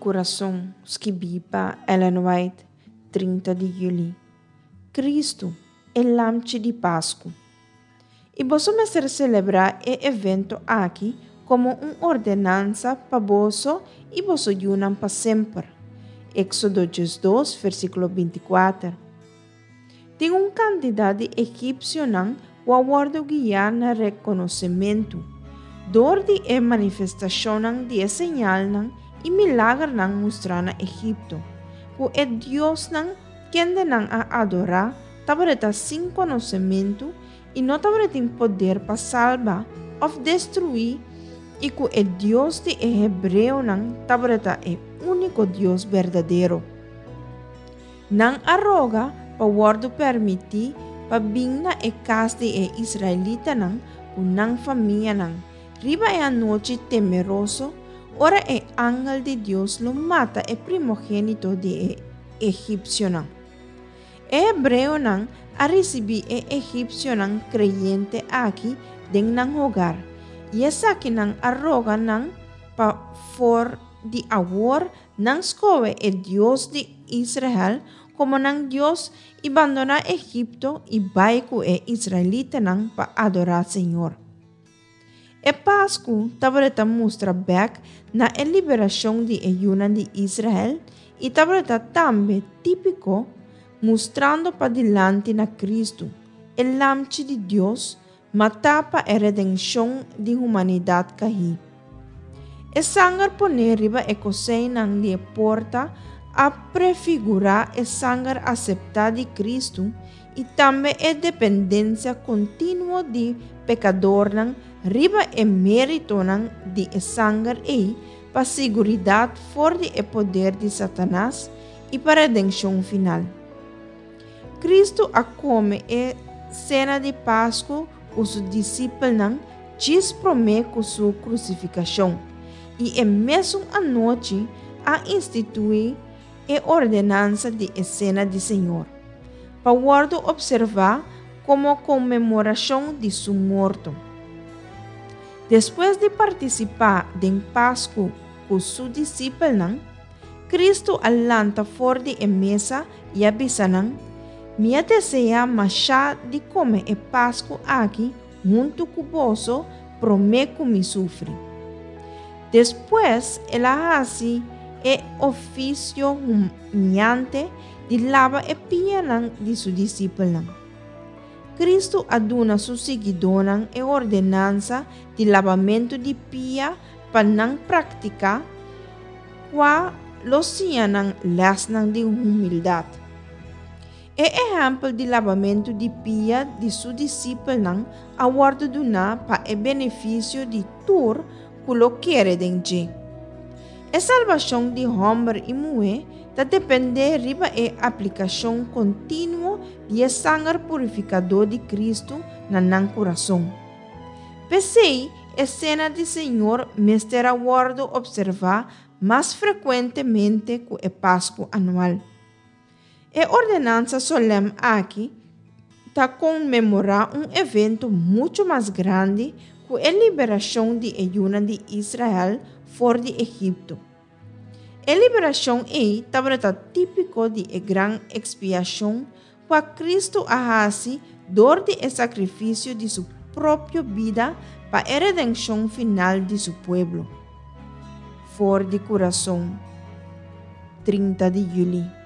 coração, scritta Ellen White, 30 de julho. Cristo é lamche de Páscoa. E possamos celebrar o evento aqui como uma ordenança para você e você junam para sempre. Éxodo 2, versículo 24. Tem um candidato egípcio que aguarda guiar na reconhecimento. Dorde é manifestação de señal e milagre mostrar na Egipto. O é Deus quem a adorar, tabareta sem conhecimento e não tabareta em poder para salvar ou destruir, e que é Deus de Hebreu tabareta é único Deus verdadeiro. Não arroga para guardo permitir para bingna e casa de israelita não família riba é a noite temeroso, ora é ángel de Deus lo mata é primogênito de egípcio hebreu a receber egípcio creyente aqui dentro do hogar. E essa aqui arroga para for de agor escolhe é Deus de Israel como Deus e abandona Egipto e vai com israelita para adorar Senhor. E Páscoa tabareta mostra back na liberação de Yuna de Israel e tabareta também típico mostrando para diante na Cristo, o lamche de Deus, matapa a redenção de humanidade caí. E sangue poner riba e coseina de porta a prefigurar o sangue aceptado de Cristo e também a dependência contínua de pecador riba e mérito de sangue e para seguridade fora de poder de Satanás e para a redenção final. Cristo a come e cena de Páscoa com seus discípulos diz promete com sua crucificação e é mesmo a noite a instituir a ordenança de cena de Senhor, para guardo observar como comemoração de sua morte. Depois de participar em Páscoa com seus discípulos, Cristo alanta fora de mesa e avisa minha deseja machar de comer a Páscoa aqui, junto com você, prometo me sofre. Depois, ela faz o ofício humilhante de lavar a pia de seus discípulos. Cristo aduna seus seguidores a ordenança de lavamento de pia para não praticar, qua los sianan las de humildade. O exemplo de lavamento de pia de seus discípulos aguarda para o benefício de tur que lo quer dentro. A salvação de homem e mulher depende riba a aplicação contínua de sangue purificador de Cristo no coração. Pensei, a cena de Senhor mestre aguarda observar mais frequentemente que a Páscoa anual. A ordenança solene aqui está comemorar evento muito mais grande que a liberação de Yuna de Israel fora de Egipto. A liberação está típico de grande expiação para Cristo a dor de sacrifício de sua própria vida para a redenção final de seu povo. Fora de coração, 30 de julho.